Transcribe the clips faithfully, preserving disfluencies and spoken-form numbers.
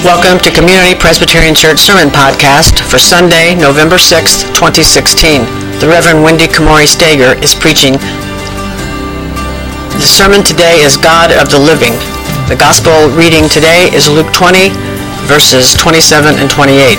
Welcome to Community Presbyterian Church Sermon Podcast for Sunday, November sixth, twenty sixteen. The Reverend Wendy Kamori Stager is preaching. The sermon today is God of the Living. The Gospel reading today is Luke twenty, verses twenty-seven and twenty-eight.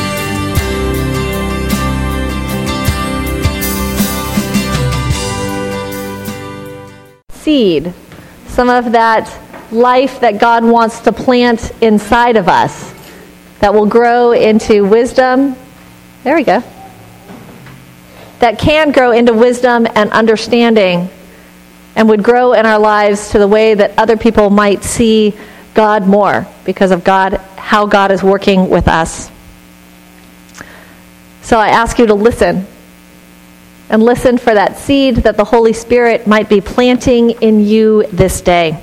Seed, some of that life that God wants to plant inside of us that will grow into wisdom. There we go. That can grow into wisdom and understanding and would grow in our lives to the way that other people might see God more because of God, how God is working with us. So I ask you to listen. And listen for that seed that the Holy Spirit might be planting in you this day.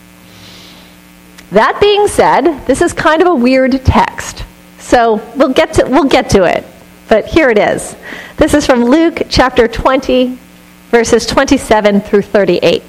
That being said, this is kind of a weird text. So we'll get to we'll get to it. But here it is. This is from Luke chapter twenty, verses twenty-seven through thirty-eight.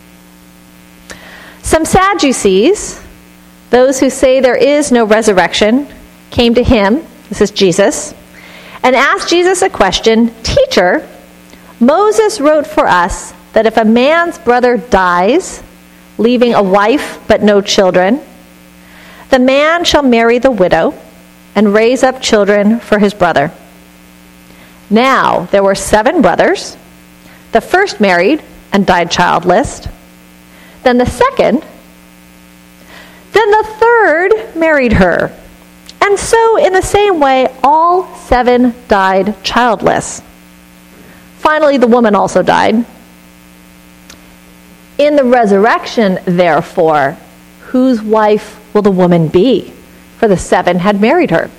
Some Sadducees, those who say there is no resurrection, came to him, this is Jesus, and asked Jesus a question, "Teacher, Moses wrote for us that if a man's brother dies, leaving a wife but no children, the man shall marry the widow and raise up children for his brother. Now there were seven brothers. The first married and died childless. Then the second. Then the third married her. And so in the same way, all seven died childless. Finally, the woman also died. In the resurrection, therefore, whose wife will the woman be? For the seven had married her."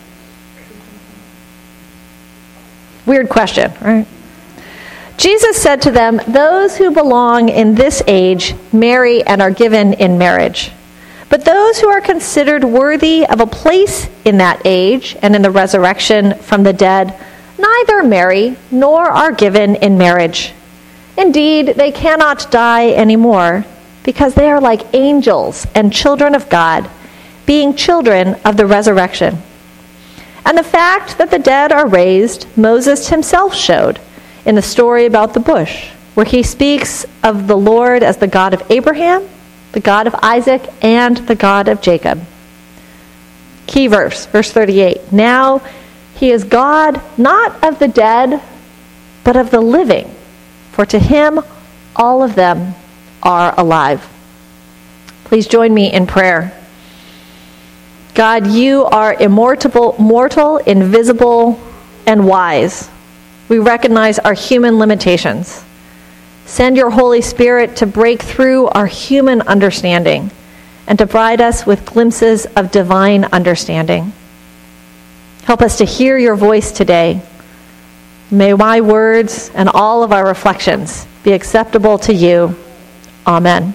Weird question, right? Jesus said to them, "Those who belong in this age marry and are given in marriage. But those who are considered worthy of a place in that age and in the resurrection from the dead neither marry nor are given in marriage. Indeed, they cannot die anymore, because they are like angels and children of God, being children of the resurrection. And the fact that the dead are raised, Moses himself showed in the story about the bush, where he speaks of the Lord as the God of Abraham, the God of Isaac, and the God of Jacob." Key verse, verse thirty-eight. "Now he is God not of the dead, but of the living. For to him, all of them are alive." Please join me in prayer. God, you are immortal, mortal, invisible, and wise. We recognize our human limitations. Send your Holy Spirit to break through our human understanding and to provide us with glimpses of divine understanding. Help us to hear your voice today. May my words and all of our reflections be acceptable to you. Amen.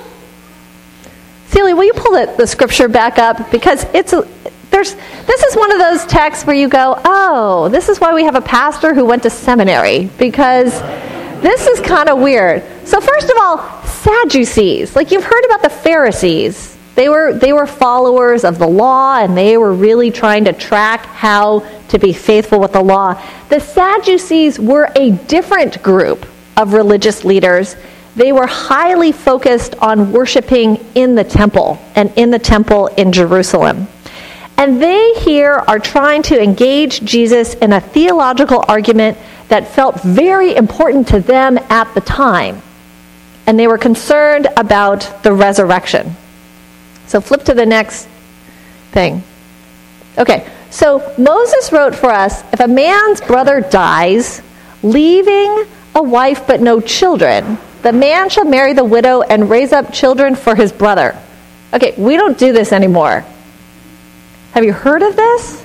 Celia, will you pull the, the scripture back up? Because it's a, there's this is one of those texts where you go, oh, this is why we have a pastor who went to seminary, because this is kind of weird. So first of all, Sadducees. Like, you've heard about the Pharisees. They were they were followers of the law, and they were really trying to track how to be faithful with the law. The Sadducees were a different group of religious leaders. They were highly focused on worshiping in the temple, and in the temple in Jerusalem. And they here are trying to engage Jesus in a theological argument that felt very important to them at the time. And they were concerned about the resurrection. So flip to the next thing. Okay, so Moses wrote for us, if a man's brother dies, leaving a wife but no children, the man shall marry the widow and raise up children for his brother. Okay, we don't do this anymore. Have you heard of this?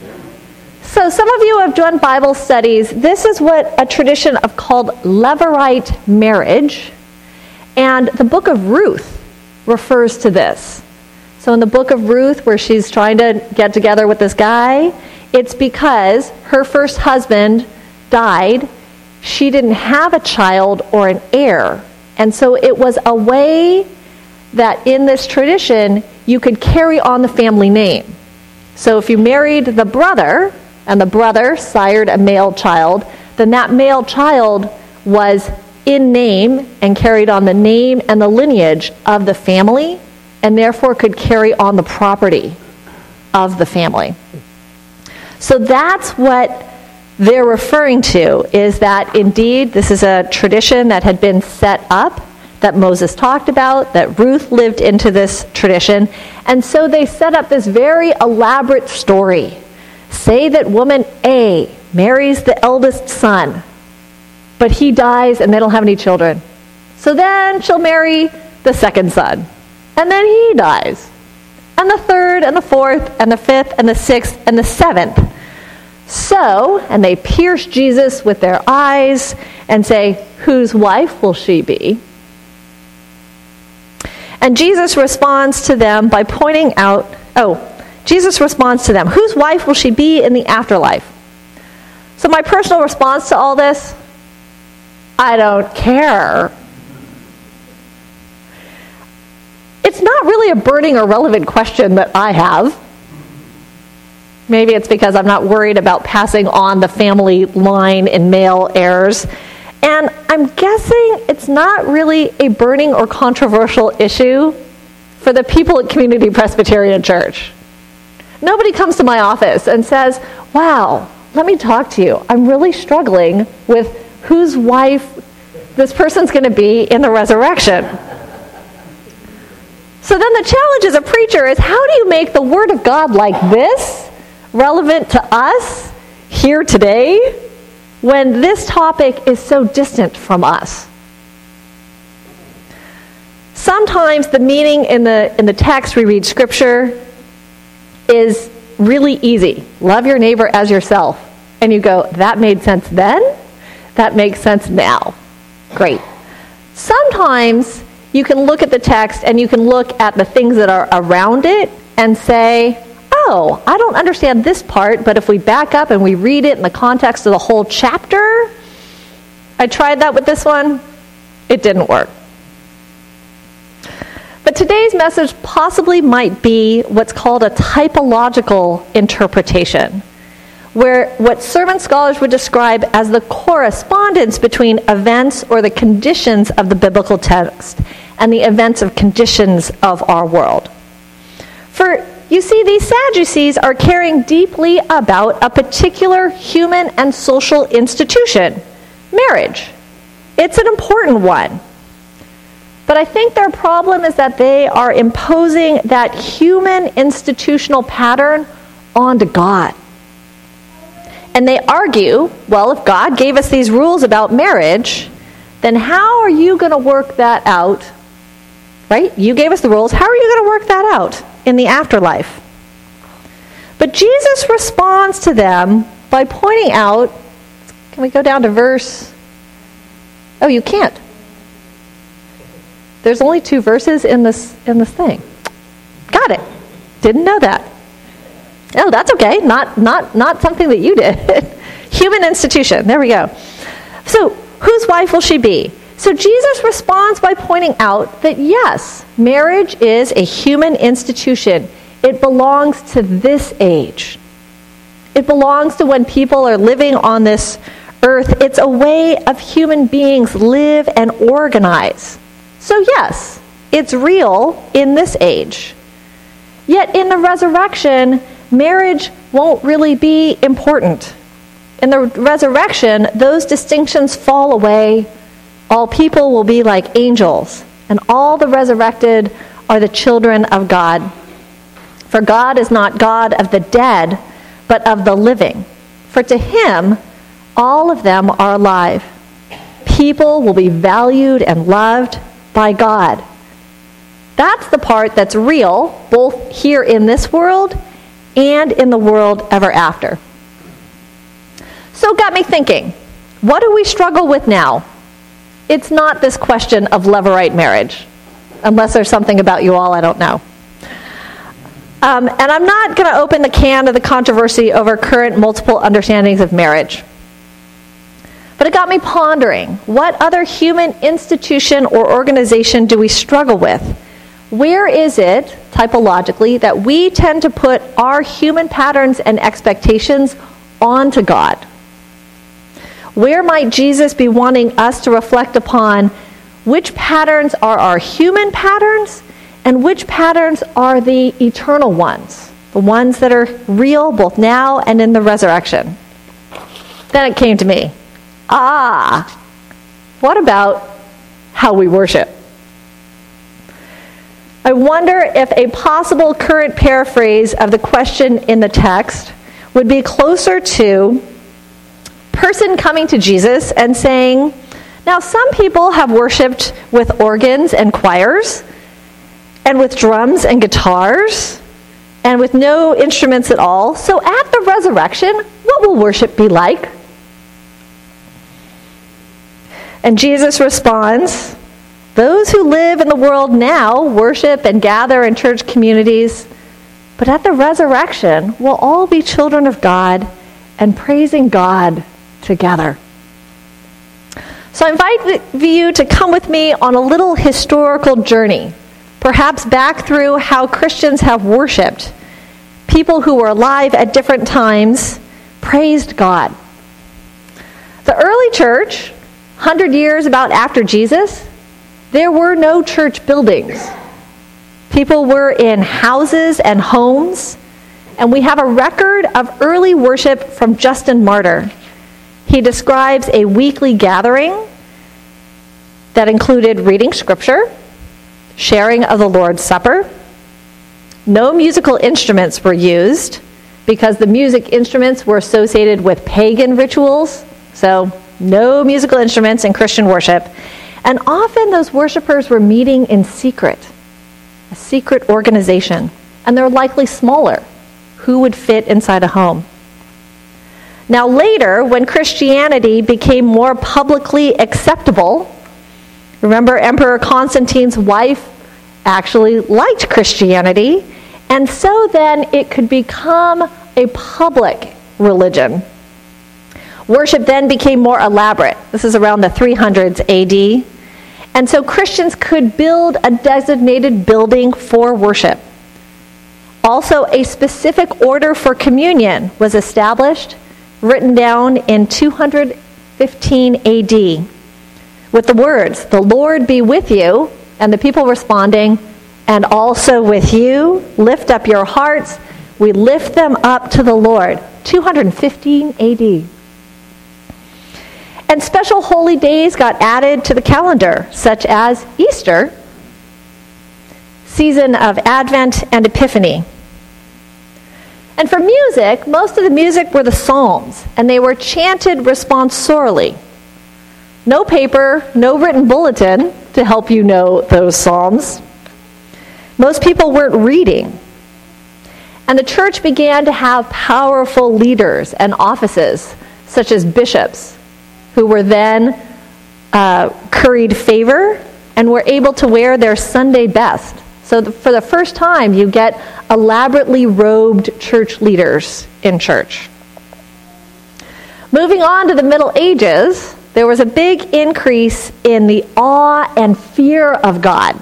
So some of you have done Bible studies. This is what a tradition of called Levirate marriage. And the book of Ruth refers to this. So in the book of Ruth, where she's trying to get together with this guy, it's because her first husband died. She didn't have a child or an heir. And so it was a way that in this tradition, you could carry on the family name. So if you married the brother, and the brother sired a male child, then that male child was in name and carried on the name and the lineage of the family, and therefore could carry on the property of the family. So that's what they're referring to, is that indeed this is a tradition that had been set up, that Moses talked about, that Ruth lived into this tradition, and so they set up this very elaborate story. Say that woman A marries the eldest son, but he dies and they don't have any children. So then she'll marry the second son, and then he dies, and the third, and the fourth, and the fifth, and the sixth, and the seventh. So, and they pierce Jesus with their eyes and say, whose wife will she be? And Jesus responds to them by pointing out, oh, Jesus responds to them, whose wife will she be in the afterlife? So my personal response to all this, I don't care. It's not really a burning or relevant question that I have. Maybe it's because I'm not worried about passing on the family line in male heirs. And I'm guessing it's not really a burning or controversial issue for the people at Community Presbyterian Church. Nobody comes to my office and says, wow, let me talk to you. I'm really struggling with whose wife this person's going to be in the resurrection. So then the challenge as a preacher is, how do you make the Word of God like this relevant to us here today when this topic is so distant from us? Sometimes the meaning in the in the text we read Scripture is really easy. Love your neighbor as yourself. And you go, that made sense then? That makes sense now. Great. Sometimes you can look at the text and you can look at the things that are around it and say, oh, I don't understand this part, but if we back up and we read it in the context of the whole chapter, I tried that with this one, it didn't work. But today's message possibly might be what's called a typological interpretation, where what sermon scholars would describe as the correspondence between events or the conditions of the biblical text and the events of conditions of our world. For you see, these Sadducees are caring deeply about a particular human and social institution, marriage. It's an important one. But I think their problem is that they are imposing that human institutional pattern onto God. And they argue, well, if God gave us these rules about marriage, then how are you going to work that out? Right? You gave us the rules. How are you going to work that out in the afterlife? But Jesus responds to them by pointing out, can we go down to verse? Oh, you can't. There's only two verses in this in this thing. Got it. Didn't know that. Oh, that's okay. Not not not something that you did. Human institution. There we go. So, whose wife will she be? So Jesus responds by pointing out that yes, marriage is a human institution. It belongs to this age. It belongs to when people are living on this earth. It's a way of human beings live and organize. So yes, it's real in this age. Yet in the resurrection, marriage won't really be important. In the resurrection, those distinctions fall away. All people will be like angels, and all the resurrected are the children of God. For God is not God of the dead, but of the living. For to him, all of them are alive. People will be valued and loved by God. That's the part that's real, both here in this world and in the world ever after. So it got me thinking, what do we struggle with now? It's not this question of levirate marriage, unless there's something about you all I don't know. Um, and I'm not going to open the can of the controversy over current multiple understandings of marriage. But it got me pondering, what other human institution or organization do we struggle with Where is it, typologically, that we tend to put our human patterns and expectations onto God? Where might Jesus be wanting us to reflect upon which patterns are our human patterns and which patterns are the eternal ones, the ones that are real both now and in the resurrection? Then it came to me, ah, what about how we worship? I wonder if a possible current paraphrase of the question in the text would be closer to person coming to Jesus and saying, now some people have worshipped with organs and choirs, and with drums and guitars, and with no instruments at all. So at the resurrection, what will worship be like? And Jesus responds, those who live in the world now worship and gather in church communities, but at the resurrection, we'll all be children of God and praising God together. So I invite you to come with me on a little historical journey, perhaps back through how Christians have worshipped. People who were alive at different times praised God. The early church, one hundred years about after Jesus, there were no church buildings. People were in houses and homes, and we have a record of early worship from Justin Martyr. He describes a weekly gathering that included reading scripture, sharing of the Lord's Supper. No musical instruments were used because the music instruments were associated with pagan rituals, so no musical instruments in Christian worship. And often those worshipers were meeting in secret, a secret organization, and they're likely smaller. Who would fit inside a home? Now later, when Christianity became more publicly acceptable, remember Emperor Constantine's wife actually liked Christianity, and so then it could become a public religion. Worship then became more elaborate. This is around the three hundreds A D. And so Christians could build a designated building for worship. Also, a specific order for communion was established, written down in two hundred fifteen A D, with the words, "The Lord be with you," and the people responding, "And also with you, lift up your hearts." We lift them up to the Lord. two hundred fifteen A D. And special holy days got added to the calendar, such as Easter, season of Advent, and Epiphany. And for music, most of the music were the Psalms, and they were chanted responsorily. No paper, no written bulletin to help you know those Psalms. Most people weren't reading. And the church began to have powerful leaders and offices, such as bishops, who were then uh, curried favor and were able to wear their Sunday best. So the, for the first time, you get elaborately robed church leaders in church. Moving on to the Middle Ages, there was a big increase in the awe and fear of God.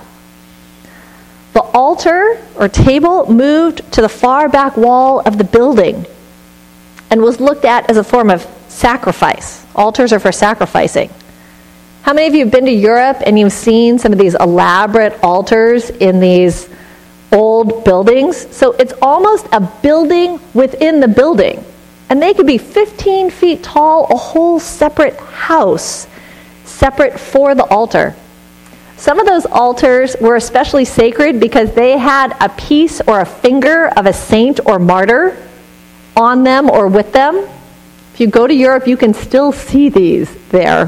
The altar or table moved to the far back wall of the building and was looked at as a form of sacrifice. Altars are for sacrificing. How many of you have been to Europe and you've seen some of these elaborate altars in these old buildings? So it's almost a building within the building. And they could be fifteen feet tall, a whole separate house, separate for the altar. Some of those altars were especially sacred because they had a piece or a finger of a saint or martyr on them or with them. If you go to Europe, you can still see these there.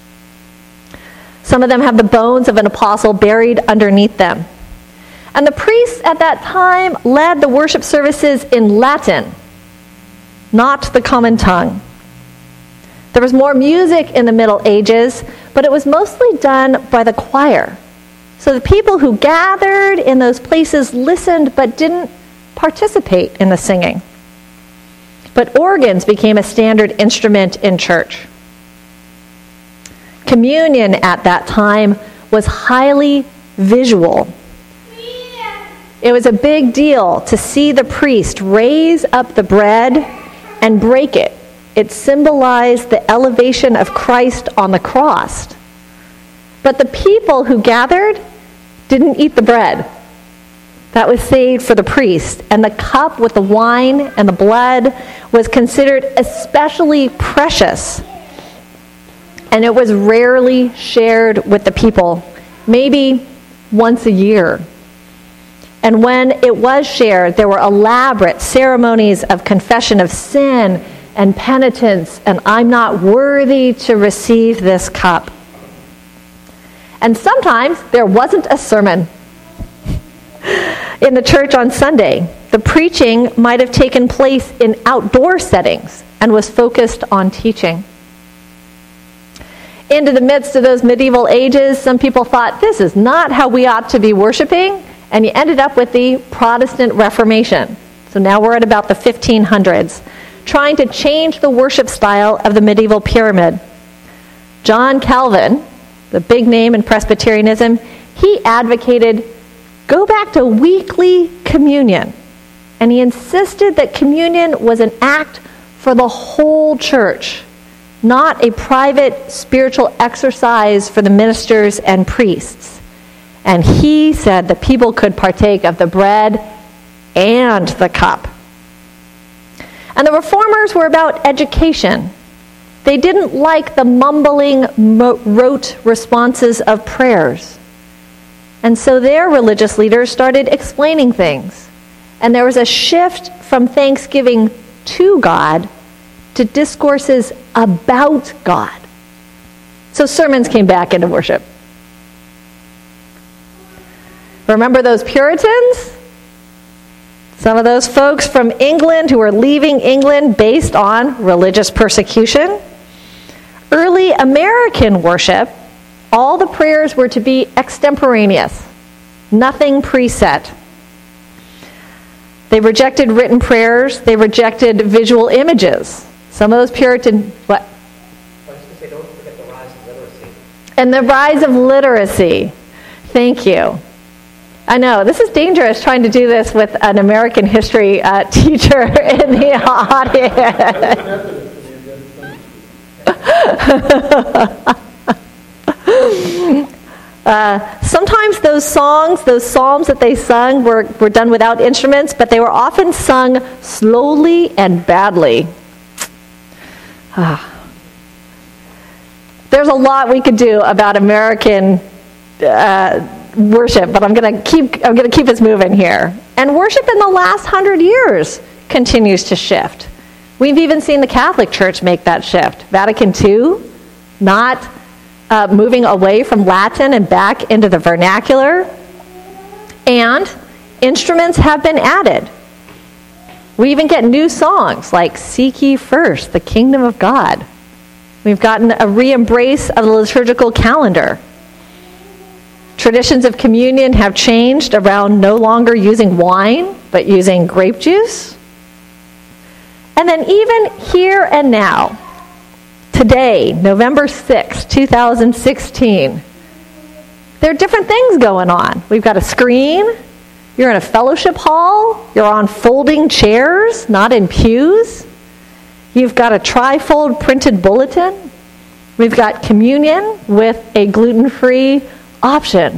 Some of them have the bones of an apostle buried underneath them. And the priests at that time led the worship services in Latin, not the common tongue. There was more music in the Middle Ages, but it was mostly done by the choir. So the people who gathered in those places listened but didn't participate in the singing. But organs became a standard instrument in church. Communion at that time was highly visual. It was a big deal to see the priest raise up the bread and break it. It symbolized the elevation of Christ on the cross. But the people who gathered didn't eat the bread. That was saved for the priest. And the cup with the wine and the blood was considered especially precious. And it was rarely shared with the people, maybe once a year. And when it was shared, there were elaborate ceremonies of confession of sin and penitence, and I'm not worthy to receive this cup. And sometimes there wasn't a sermon in the church on Sunday. The preaching might have taken place in outdoor settings and was focused on teaching. Into the midst of those medieval ages, some people thought, this is not how we ought to be worshiping, and you ended up with the Protestant Reformation. So now we're at about the fifteen hundreds, trying to change the worship style of the medieval pyramid. John Calvin, the big name in Presbyterianism, he advocated go back to weekly communion. And he insisted that communion was an act for the whole church, not a private spiritual exercise for the ministers and priests. And he said that people could partake of the bread and the cup. And the reformers were about education. They didn't like the mumbling, rote responses of prayers. And so their religious leaders started explaining things. And there was a shift from thanksgiving to God to discourses about God. So sermons came back into worship. Remember those Puritans? Some of those folks from England who were leaving England based on religious persecution. Early American worship, all the prayers were to be extemporaneous, nothing preset. They rejected written prayers. They rejected visual images. Some of those Puritan... What? I was going to say, don't forget the rise of literacy. And the rise of literacy. Thank you. I know, this is dangerous trying to do this with an American history uh, teacher in the audience. uh, sometimes those songs, those psalms that they sung were, were done without instruments, but they were often sung slowly and badly. Ah. There's a lot we could do about American uh, worship, but I'm going to keep I'm going to keep us moving here. And worship in the last hundred years continues to shift. We've even seen the Catholic Church make that shift. Vatican Two, not uh, moving away from Latin and back into the vernacular. And instruments have been added. We even get new songs like Seek Ye First, the Kingdom of God. We've gotten a re-embrace of the liturgical calendar. Traditions of communion have changed around no longer using wine, but using grape juice. And then even here and now, today, November sixth, twenty sixteen, there are different things going on. We've got a screen. You're in a fellowship hall. You're on folding chairs, not in pews. You've got a trifold printed bulletin. We've got communion with a gluten-free option.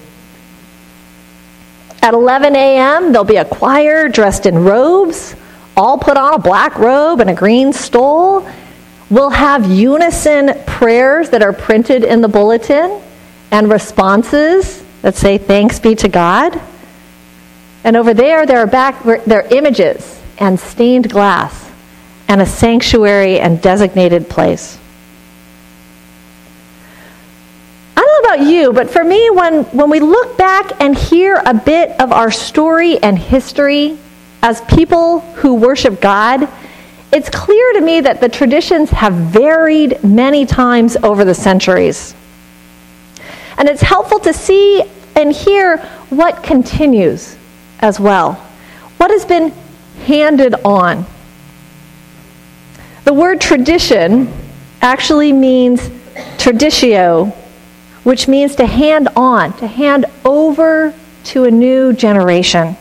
At eleven a.m., there'll be a choir dressed in robes, all put on a black robe and a green stole. We'll have unison prayers that are printed in the bulletin and responses that say, thanks be to God. And over there, there are back there are images and stained glass and a sanctuary and designated place. I don't know about you, but for me, when, when we look back and hear a bit of our story and history as people who worship God, it's clear to me that the traditions have varied many times over the centuries. And it's helpful to see and hear what continues as well. What has been handed on. The word tradition actually means traditio, which means to hand on, to hand over to a new generation.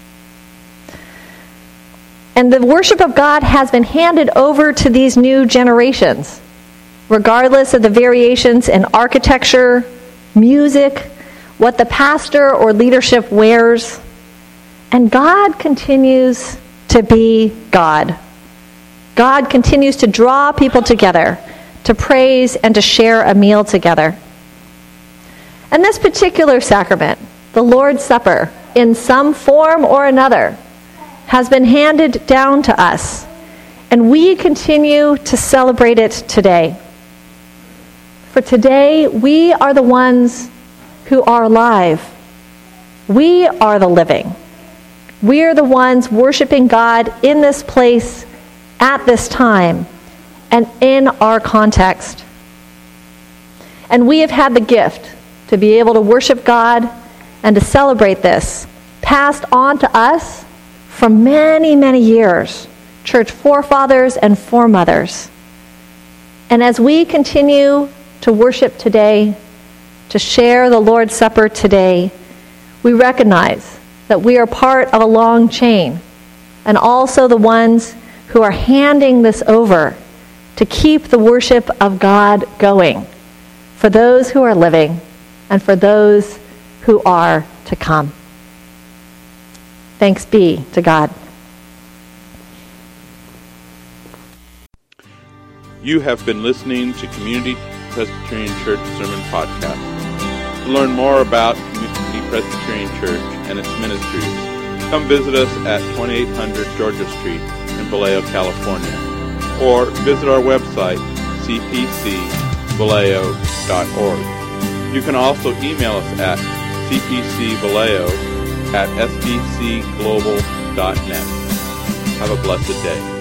And the worship of God has been handed over to these new generations, regardless of the variations in architecture, music, what the pastor or leadership wears. And God continues to be God. God continues to draw people together, to praise and to share a meal together. And this particular sacrament, the Lord's Supper, in some form or another, has been handed down to us, and we continue to celebrate it today. For today, we are the ones who are alive. We are the living. We are the ones worshiping God in this place, at this time, and in our context. And we have had the gift to be able to worship God and to celebrate this, passed on to us for many, many years, church forefathers and foremothers. And as we continue to worship today, to share the Lord's Supper today, we recognize that we are part of a long chain, and also the ones who are handing this over to keep the worship of God going for those who are living and for those who are to come. Thanks be to God. You have been listening to Community Presbyterian Church Sermon Podcast. To learn more about Community Presbyterian Church and its ministries, come visit us at twenty-eight hundred Georgia Street in Vallejo, California, or visit our website, c p c vallejo dot org. You can also email us at c p c vallejo at s b c global dot net. Have a blessed day.